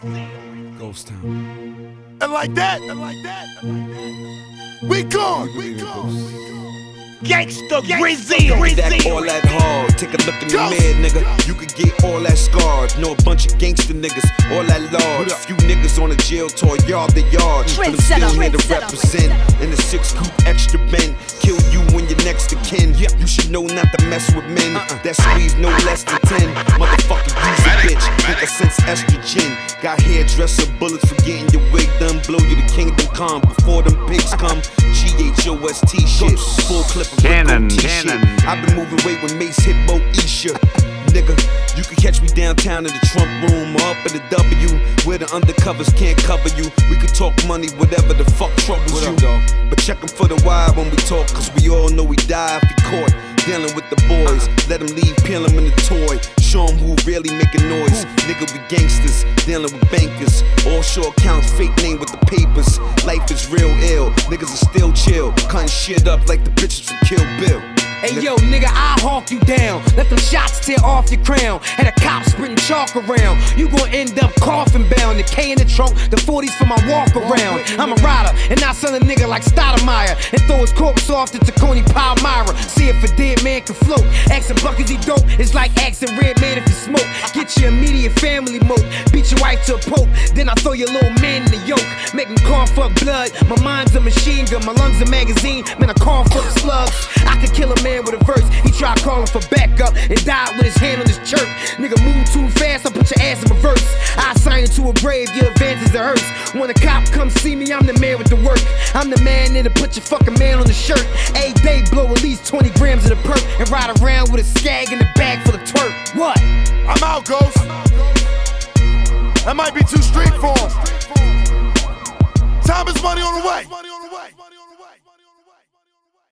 Ghost Town. And like that, we gone. Gangsta Grizzy. That all that hard. Take a look in the mirror, nigga. You could get all that scarred. Know a bunch of gangster niggas, all that large. Few niggas on a jail tour, yard to yard. But I'm still here to represent. In the 6 coupe, extra bend. Kill you when you're next to kin. You should know not to mess with men that squeeze no less than 10. Motherfucker, use a bitch. Think I sense estrogen. Got hairdresser bullets for getting your wig done. Blow you to kingdom come before them pigs come. GHOST shit. Full clip of Cannon. I've been moving weight with Mace hit Bo Isha. Nigga, you can catch me downtown in the Trump room or up in the W, where the undercovers can't cover you. We could talk money, whatever the fuck troubles you. But check him for the wire when we talk, cause we all know he die if he caught dealing with the boys. Let him leave, peel him in the toy. Show him who really making noise. Nigga, we gangsters, dealing with bankers. Offshore accounts, fake name with the papers. Life is real ill, niggas are still chill. Cutting shit up like the bitches from Kill Bill. Hey yo, nigga, I'll hawk you down. Let them shots tear off your crown. And the cops sprinting chalk around. You gon' end up coffin bound. The K in the trunk, the 40s for my walk around. I'm a rider, and I sell a nigga like Stoudemire. And throw his corpse off to Tacony Palmyra. See if a dead man can float. Asking buckets he dope, it's like asking red man if you smoke. Get your immediate family moat. Beat your wife to a pope. Then I throw your little man in the yoke. Make him cough up blood. My mind's a machine gun, my lungs a magazine. Man, I cough up slugs. I could kill a man with a verse. He tried calling for backup and died with his hand on his chirp. Nigga, move too fast, I'll put your ass in reverse. I sign it to a grave, your advances are hers. When a cop comes see me, I'm the man with the work. I'm the man that'll put your fucking man on the shirt. A day blow at least 20 grams of the perk and ride around with a skag in the bag full of twerk. What? I'm out, Ghost. That might be too street for him. Time is money on the way.